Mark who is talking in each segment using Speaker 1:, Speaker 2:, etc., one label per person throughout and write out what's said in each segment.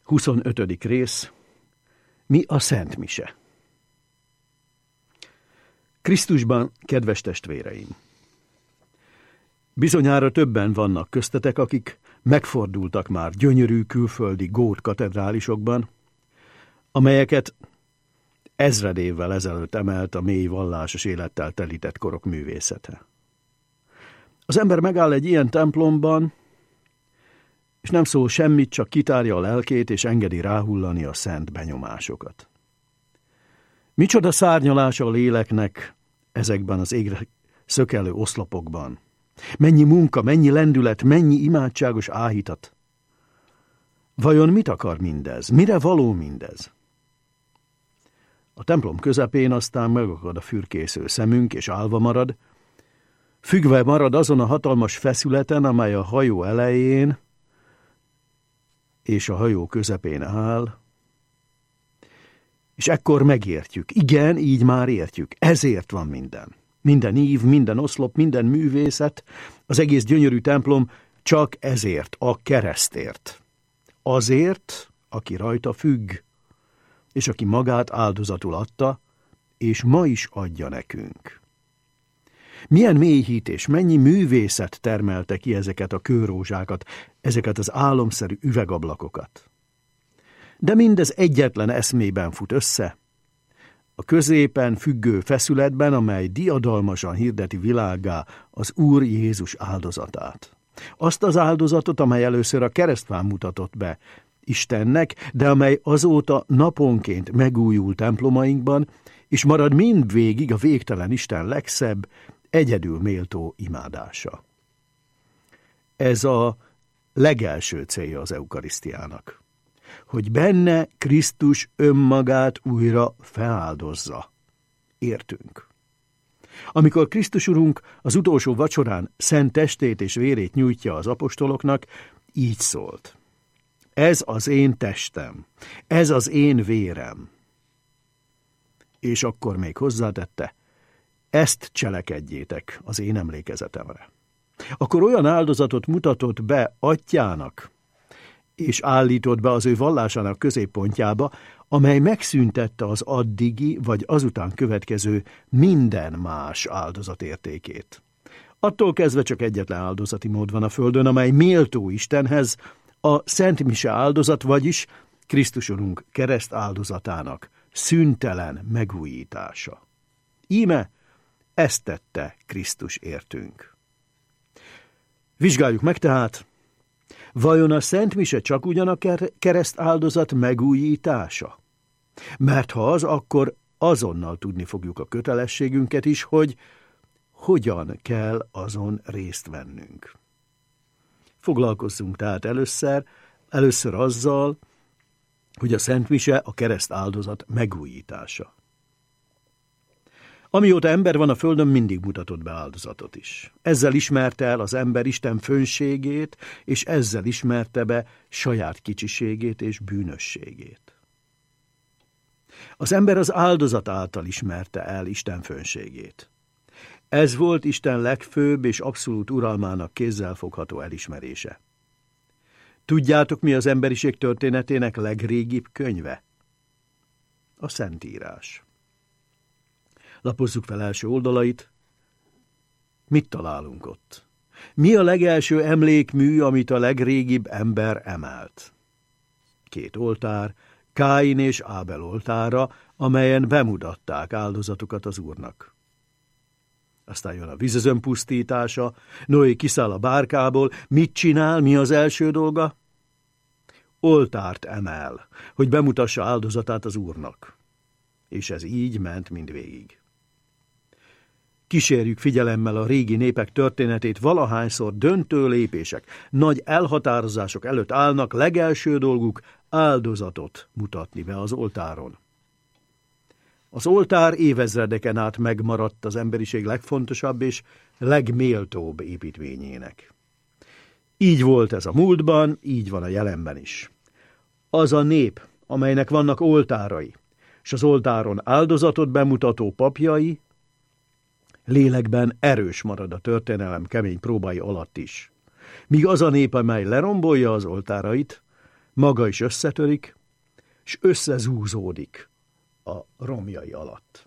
Speaker 1: 25. rész. Mi a Szent Mise? Krisztusban, kedves testvéreim! Bizonyára többen vannak köztetek, akik megfordultak már gyönyörű külföldi gót katedrálisokban, amelyeket ezred évvel ezelőtt emelt a mély vallásos élettel telített korok művészete. Az ember megáll egy ilyen templomban, és nem szól semmit, csak kitárja a lelkét, és engedi ráhullani a szent benyomásokat. Micsoda szárnyalása a léleknek ezekben az égre szökelő oszlopokban. Mennyi munka, mennyi lendület, mennyi imádságos áhítat. Vajon mit akar mindez? Mire való mindez? A templom közepén aztán megakad a fürkésző szemünk, és állva marad, függve marad azon a hatalmas feszületen, amely a hajó elején és a hajó közepén áll, és ekkor megértjük. Igen, így már értjük. Ezért van minden. Minden ív, minden oszlop, minden művészet, az egész gyönyörű templom csak ezért, a keresztért. Azért, aki rajta függ, és aki magát áldozatul adta, és ma is adja nekünk. Milyen mély hit és mennyi művészet termelte ki ezeket a kőrózsákat, ezeket az álomszerű üvegablakokat. De mindez egyetlen eszmében fut össze, a középen függő feszületben, amely diadalmasan hirdeti világgá az Úr Jézus áldozatát. Azt az áldozatot, amely először a keresztfán mutatott be Istennek, de amely azóta naponként megújul templomainkban, és marad mindvégig a végtelen Isten legszebb, egyedül méltó imádása. Ez a legelső célja az eukarisztiának, hogy benne Krisztus önmagát újra feláldozza. Értünk. Amikor Krisztus Urunk az utolsó vacsorán szent testét és vérét nyújtja az apostoloknak, így szólt: ez az én testem, ez az én vérem. És akkor még hozzátette: ezt cselekedjétek az én emlékezetemre. Akkor olyan áldozatot mutatott be atyának, és állított be az ő vallásának középpontjába, amely megszüntette az addigi vagy azután következő minden más áldozat értékét. Attól kezdve csak egyetlen áldozati mód van a földön, amely méltó Istenhez, a Szent Mise áldozat, vagyis Krisztus Urunk kereszt áldozatának szüntelen megújítása. Íme ezt tette Krisztus értünk. Vizsgáljuk meg tehát, vajon a Szent Mise csak ugyan a kereszt áldozat megújítása? Mert ha az, akkor azonnal tudni fogjuk a kötelességünket is, hogy hogyan kell azon részt vennünk. Foglalkozzunk tehát először azzal, hogy a Szent Mise a kereszt áldozat megújítása. Amióta ember van a földön, mindig mutatott be áldozatot is. Ezzel ismerte el az ember Isten fönségét, és ezzel ismerte be saját kicsiségét és bűnösségét. Az ember az áldozat által ismerte el Isten fönségét. Ez volt Isten legfőbb és abszolút uralmának kézzelfogható elismerése. Tudjátok, mi az emberiség történetének legrégibb könyve? A Szentírás. Lapozzuk fel első oldalait. Mit találunk ott? Mi a legelső emlékmű, amit a legrégibb ember emelt? 2 oltár, Káin és Ábel oltára, amelyen bemutatták áldozatukat az Úrnak. Aztán jön a vízözön pusztítása, Noé kiszáll a bárkából, mit csinál, mi az első dolga? Oltárt emel, hogy bemutassa áldozatát az Úrnak. És ez így ment mindvégig. Kísérjük figyelemmel a régi népek történetét, valahányszor döntő lépések, nagy elhatározások előtt állnak, legelső dolguk áldozatot mutatni be az oltáron. Az oltár évezredeken át megmaradt az emberiség legfontosabb és legméltóbb építményének. Így volt ez a múltban, így van a jelenben is. Az a nép, amelynek vannak oltárai, és az oltáron áldozatot bemutató papjai, lélekben erős marad a történelem kemény próbái alatt is. Míg az a nép, amely lerombolja az oltárait, maga is összetörik, és összezúzódik a romjai alatt.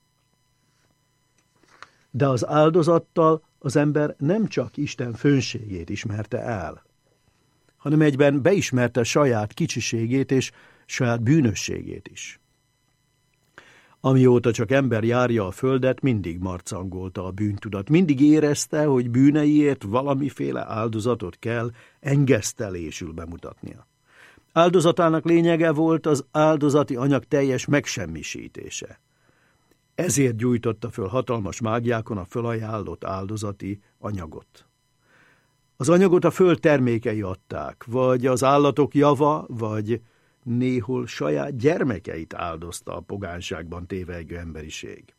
Speaker 1: De az áldozattal az ember nem csak Isten fönségét ismerte el, hanem egyben beismerte saját kicsiségét és saját bűnösségét is. Amióta csak ember járja a földet, mindig marcangolta a bűntudat, mindig érezte, hogy bűneiért valamiféle áldozatot kell engesztelésül bemutatnia. Áldozatának lényege volt az áldozati anyag teljes megsemmisítése. Ezért gyújtotta föl hatalmas mágiákon a fölajánlott áldozati anyagot. Az anyagot a föld termékei adták, vagy az állatok java, vagy néhol saját gyermekeit áldozta a pogányságban tévegő emberiség.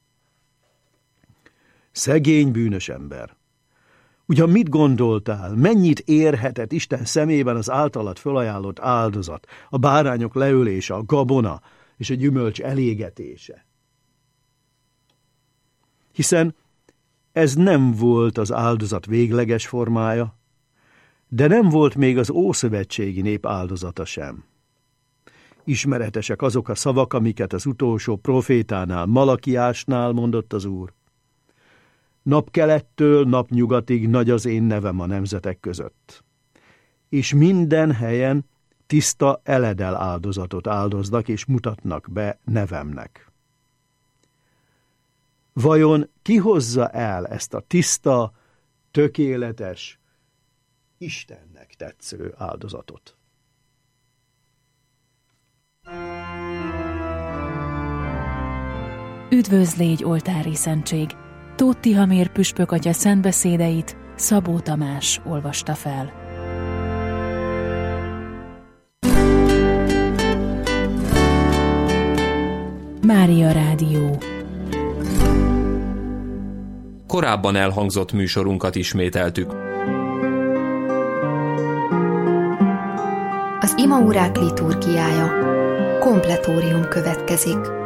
Speaker 1: Szegény, bűnös ember! Ugyan mit gondoltál, mennyit érhetett Isten szemében az általad fölajánlott áldozat, a bárányok leölése, a gabona és a gyümölcs elégetése? Hiszen ez nem volt az áldozat végleges formája, de nem volt még az ószövetségi nép áldozata sem. Ismeretesek azok a szavak, amiket az utolsó profétánál, Malakiásnál mondott az Úr. Napkelettől napnyugatig nagy az én nevem a nemzetek között. És minden helyen tiszta eledel áldozatot áldoznak, és mutatnak be nevemnek. Vajon ki hozza el ezt a tiszta, tökéletes, Istennek tetsző áldozatot?
Speaker 2: Üdvözl légy, oltári szentség! Tóth Tihamér püspök atya szentbeszédeit Szabó Tamás olvasta fel. Mária Rádió.
Speaker 3: Korábban elhangzott műsorunkat ismételtük.
Speaker 4: Az imaórák liturgiája. Kompletórium következik.